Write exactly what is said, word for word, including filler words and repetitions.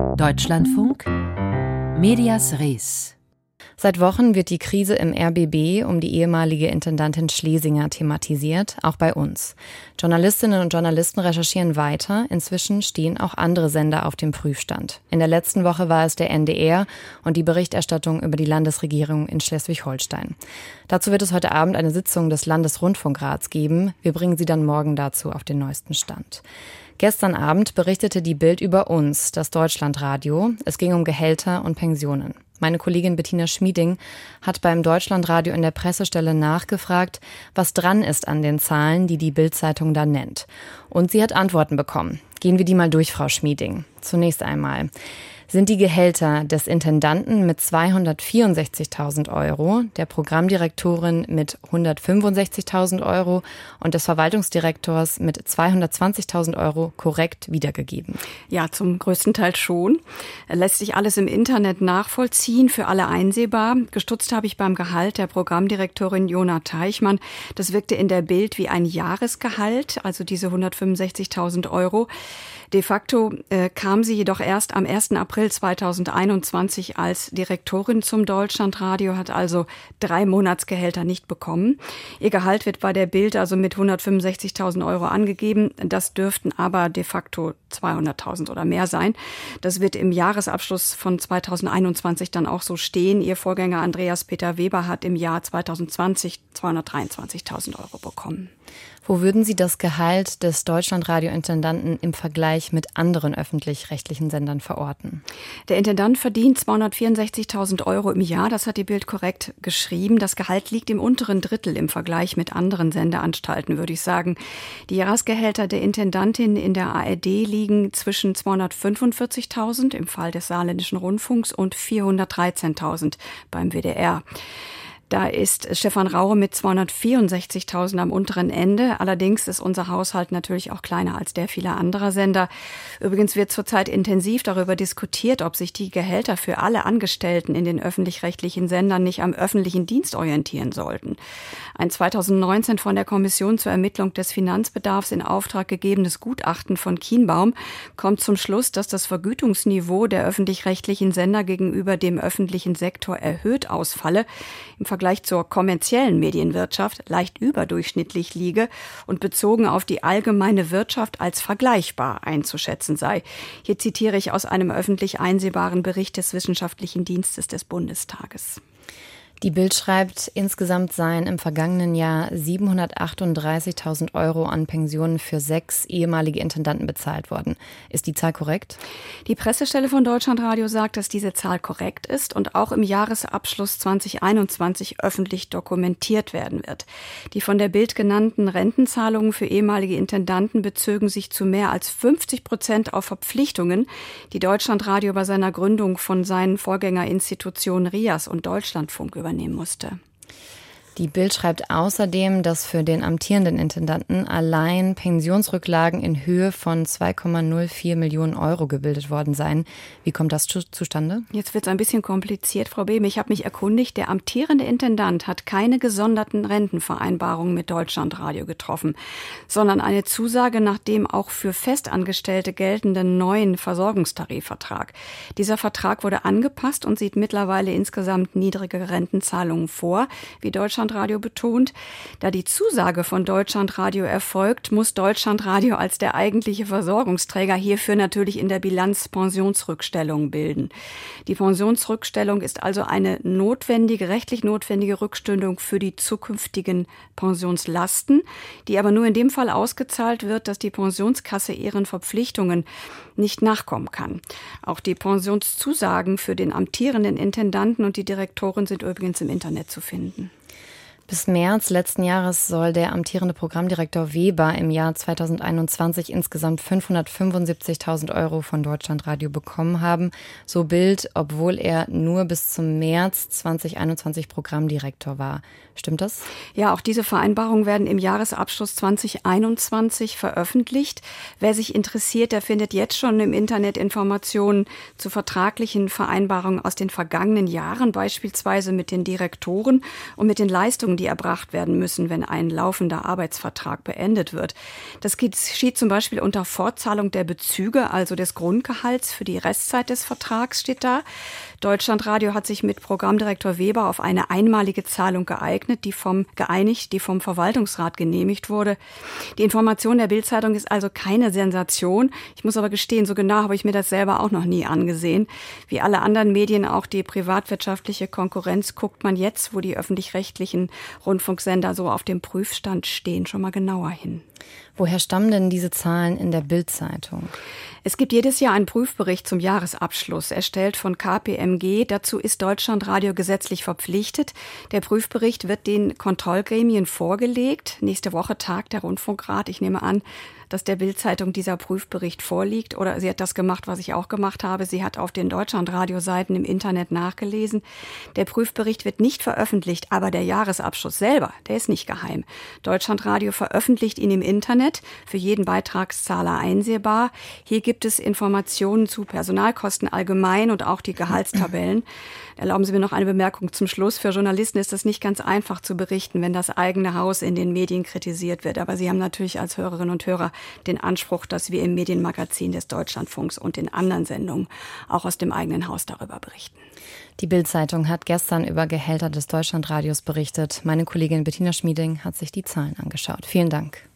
Deutschlandfunk Medias Res. Seit Wochen wird die Krise im R B B um die ehemalige Intendantin Schlesinger thematisiert, auch bei uns. Journalistinnen und Journalisten recherchieren weiter. Inzwischen stehen auch andere Sender auf dem Prüfstand. In der letzten Woche war es der N D R und die Berichterstattung über die Landesregierung in Schleswig-Holstein. Dazu wird es heute Abend eine Sitzung des Landesrundfunkrats geben. Wir bringen Sie dann morgen dazu auf den neuesten Stand. Gestern Abend berichtete die Bild über uns, das Deutschlandradio. Es ging um Gehälter und Pensionen. Meine Kollegin Bettina Schmieding hat beim Deutschlandradio in der Pressestelle nachgefragt, was dran ist an den Zahlen, die die Bild-Zeitung da nennt. Und sie hat Antworten bekommen. Gehen wir die mal durch, Frau Schmieding. Zunächst einmal: Sind die Gehälter des Intendanten mit zweihundertvierundsechzigtausend Euro, der Programmdirektorin mit hundertfünfundsechzigtausend Euro und des Verwaltungsdirektors mit zweihundertzwanzigtausend Euro korrekt wiedergegeben? Ja, zum größten Teil schon. Lässt sich alles im Internet nachvollziehen, für alle einsehbar. Gestutzt habe ich beim Gehalt der Programmdirektorin Jona Teichmann. Das wirkte in der Bild wie ein Jahresgehalt, also diese hundertfünfundsechzigtausend Euro. De facto äh, kam sie jedoch erst am ersten April zweitausendeinundzwanzig als Direktorin zum Deutschlandradio, hat also drei Monatsgehälter nicht bekommen. Ihr Gehalt wird bei der Bild also mit hundertfünfundsechzigtausend Euro angegeben. Das dürften aber de facto zweihunderttausend oder mehr sein. Das wird im Jahresabschluss von zweitausendeinundzwanzig dann auch so stehen. Ihr Vorgänger Andreas Peter Weber hat im Jahr zweitausendzwanzig zweihundertdreiundzwanzigtausend Euro bekommen. Wo würden Sie das Gehalt des Deutschlandradio-Intendanten im Vergleich mit anderen öffentlich-rechtlichen Sendern verorten? Der Intendant verdient zweihundertvierundsechzigtausend Euro im Jahr, das hat die Bild korrekt geschrieben. Das Gehalt liegt im unteren Drittel im Vergleich mit anderen Senderanstalten, würde ich sagen. Die Jahresgehälter der Intendantin in der A R D liegen zwischen zweihundertfünfundvierzigtausend im Fall des Saarländischen Rundfunks und vierhundertdreizehntausend beim W D R. Da ist Stefan Raue mit zweihundertvierundsechzigtausend am unteren Ende. Allerdings ist unser Haushalt natürlich auch kleiner als der vieler anderer Sender. Übrigens wird zurzeit intensiv darüber diskutiert, ob sich die Gehälter für alle Angestellten in den öffentlich-rechtlichen Sendern nicht am öffentlichen Dienst orientieren sollten. Ein zweitausendneunzehn von der Kommission zur Ermittlung des Finanzbedarfs in Auftrag gegebenes Gutachten von Kienbaum kommt zum Schluss, dass das Vergütungsniveau der öffentlich-rechtlichen Sender gegenüber dem öffentlichen Sektor erhöht ausfalle, im Vergleich zur kommerziellen Medienwirtschaft leicht überdurchschnittlich liege und bezogen auf die allgemeine Wirtschaft als vergleichbar einzuschätzen sei. Hier zitiere ich aus einem öffentlich einsehbaren Bericht des Wissenschaftlichen Dienstes des Bundestages. Die Bild schreibt, insgesamt seien im vergangenen Jahr siebenhundertachtunddreißigtausend Euro an Pensionen für sechs ehemalige Intendanten bezahlt worden. Ist die Zahl korrekt? Die Pressestelle von Deutschlandradio sagt, dass diese Zahl korrekt ist und auch im Jahresabschluss zweitausendeinundzwanzig öffentlich dokumentiert werden wird. Die von der Bild genannten Rentenzahlungen für ehemalige Intendanten bezögen sich zu mehr als fünfzig Prozent auf Verpflichtungen, die Deutschlandradio bei seiner Gründung von seinen Vorgängerinstitutionen R I A S und Deutschlandfunk übernehmen musste. Die Bild schreibt außerdem, dass für den amtierenden Intendanten allein Pensionsrücklagen in Höhe von zwei Komma null vier Millionen Euro gebildet worden seien. Wie kommt das zu, zustande? Jetzt wird es ein bisschen kompliziert, Frau Behm. Ich habe mich erkundigt, der amtierende Intendant hat keine gesonderten Rentenvereinbarungen mit Deutschlandradio getroffen, sondern eine Zusage nach dem auch für Festangestellte geltenden neuen Versorgungstarifvertrag. Dieser Vertrag wurde angepasst und sieht mittlerweile insgesamt niedrige Rentenzahlungen vor, wie Deutschland Deutschlandradio betont. Da die Zusage von Deutschlandradio erfolgt, muss Deutschlandradio als der eigentliche Versorgungsträger hierfür natürlich in der Bilanz Pensionsrückstellungen bilden. Die Pensionsrückstellung ist also eine notwendige, rechtlich notwendige Rückstundung für die zukünftigen Pensionslasten, die aber nur in dem Fall ausgezahlt wird, dass die Pensionskasse ihren Verpflichtungen nicht nachkommen kann. Auch die Pensionszusagen für den amtierenden Intendanten und die Direktoren sind übrigens im Internet zu finden. Bis März letzten Jahres soll der amtierende Programmdirektor Weber im Jahr zweitausendeinundzwanzig insgesamt fünfhundertfünfundsiebzigtausend Euro von Deutschlandradio bekommen haben. So Bild, obwohl er nur bis zum März zweitausendeinundzwanzig Programmdirektor war. Stimmt das? Ja, auch diese Vereinbarungen werden im Jahresabschluss zweitausendeinundzwanzig veröffentlicht. Wer sich interessiert, der findet jetzt schon im Internet Informationen zu vertraglichen Vereinbarungen aus den vergangenen Jahren, beispielsweise mit den Direktoren und mit den Leistungen Leistungen, die erbracht werden müssen, wenn ein laufender Arbeitsvertrag beendet wird. Das geschieht zum Beispiel unter Fortzahlung der Bezüge, also des Grundgehalts für die Restzeit des Vertrags, steht da. Deutschlandradio hat sich mit Programmdirektor Weber auf eine einmalige Zahlung geeignet, die vom, geeinigt, die vom Verwaltungsrat genehmigt wurde. Die Information der Bild-Zeitung ist also keine Sensation. Ich muss aber gestehen, so genau habe ich mir das selber auch noch nie angesehen. Wie alle anderen Medien, auch die privatwirtschaftliche Konkurrenz, guckt man jetzt, wo die öffentlich-rechtlichen Rundfunksender so auf dem Prüfstand stehen, schon mal genauer hin. Woher stammen denn diese Zahlen in der Bild-Zeitung? Es gibt jedes Jahr einen Prüfbericht zum Jahresabschluss, erstellt von K P M G. Dazu ist Deutschlandradio gesetzlich verpflichtet. Der Prüfbericht wird den Kontrollgremien vorgelegt. Nächste Woche tagt der Rundfunkrat. Ich nehme an, dass der Bild-Zeitung dieser Prüfbericht vorliegt. Oder sie hat das gemacht, was ich auch gemacht habe. Sie hat auf den Deutschlandradio-Seiten im Internet nachgelesen. Der Prüfbericht wird nicht veröffentlicht, aber der Jahresabschluss selber, der ist nicht geheim. Deutschlandradio veröffentlicht ihn im Internet, für jeden Beitragszahler einsehbar. Hier gibt es Informationen zu Personalkosten allgemein und auch die Gehaltstabellen. Erlauben Sie mir noch eine Bemerkung zum Schluss. Für Journalisten ist es nicht ganz einfach zu berichten, wenn das eigene Haus in den Medien kritisiert wird. Aber Sie haben natürlich als Hörerinnen und Hörer den Anspruch, dass wir im Medienmagazin des Deutschlandfunks und in anderen Sendungen auch aus dem eigenen Haus darüber berichten. Die Bild-Zeitung hat gestern über Gehälter des Deutschlandradios berichtet. Meine Kollegin Bettina Schmieding hat sich die Zahlen angeschaut. Vielen Dank.